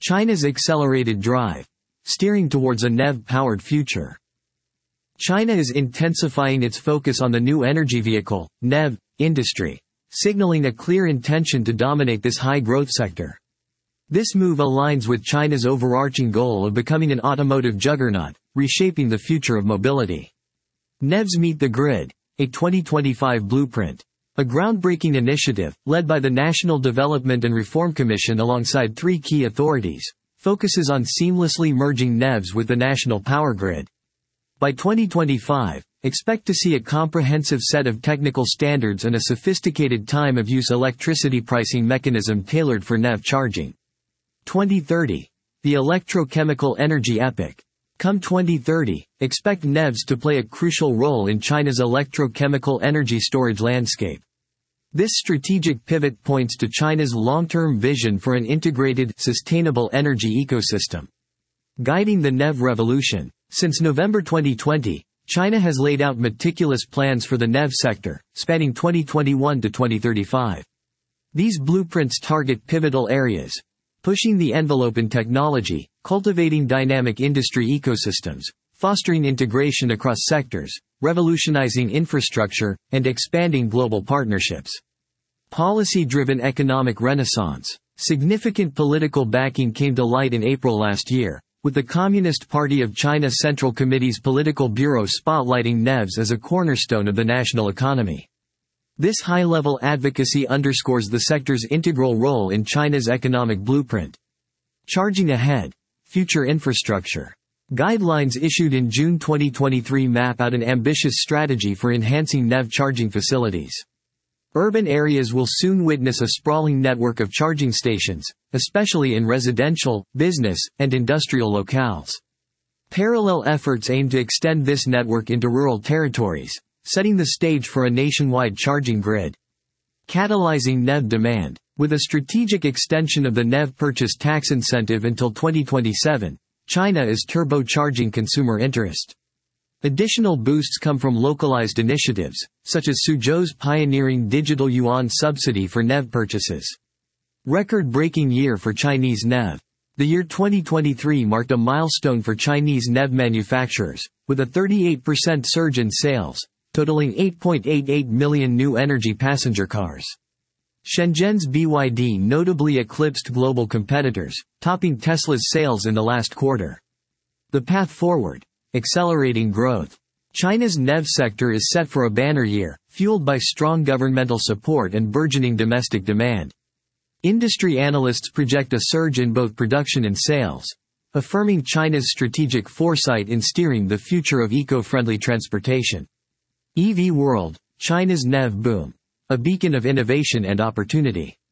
China's accelerated drive. Steering towards a NEV-powered future. China is intensifying its focus on the new energy vehicle, NEV, industry, signaling a clear intention to dominate this high-growth sector. This move aligns with China's overarching goal of becoming an automotive juggernaut, reshaping the future of mobility. NEVs Meet the Grid, a 2025 blueprint. A groundbreaking initiative, led by the National Development and Reform Commission alongside three key authorities, focuses on seamlessly merging NEVs with the national power grid. By 2025, expect to see a comprehensive set of technical standards and a sophisticated time-of-use electricity pricing mechanism tailored for NEV charging. 2030. The electrochemical energy epoch. Come 2030, expect NEVs to play a crucial role in China's electrochemical energy storage landscape. This strategic pivot points to China's long-term vision for an integrated, sustainable energy ecosystem. Guiding the NEV revolution. Since November 2020, China has laid out meticulous plans for the NEV sector, spanning 2021 to 2035. These blueprints target pivotal areas, pushing the envelope in technology, cultivating dynamic industry ecosystems, fostering integration across sectors, revolutionizing infrastructure, and expanding global partnerships. Policy-driven economic renaissance. Significant political backing came to light in April last year, with the Communist Party of China Central Committee's political bureau spotlighting NEVs as a cornerstone of the national economy. This high-level advocacy underscores the sector's integral role in China's economic blueprint. Charging ahead. Future infrastructure. Guidelines issued in June 2023 map out an ambitious strategy for enhancing NEV charging facilities. Urban areas will soon witness a sprawling network of charging stations, especially in residential, business, and industrial locales. Parallel efforts aim to extend this network into rural territories, setting the stage for a nationwide charging grid. Catalyzing NEV demand. With a strategic extension of the NEV purchase tax incentive until 2027, China is turbocharging consumer interest. Additional boosts come from localized initiatives, such as Suzhou's pioneering digital yuan subsidy for NEV purchases. Record-breaking year for Chinese NEV. The year 2023 marked a milestone for Chinese NEV manufacturers, with a 38% surge in sales, totaling 8.88 million new energy passenger cars. Shenzhen's BYD notably eclipsed global competitors, topping Tesla's sales in the last quarter. The path forward. Accelerating growth. China's NEV sector is set for a banner year, fueled by strong governmental support and burgeoning domestic demand. Industry analysts project a surge in both production and sales, affirming China's strategic foresight in steering the future of eco-friendly transportation. EV World, China's NEV boom. A beacon of innovation and opportunity.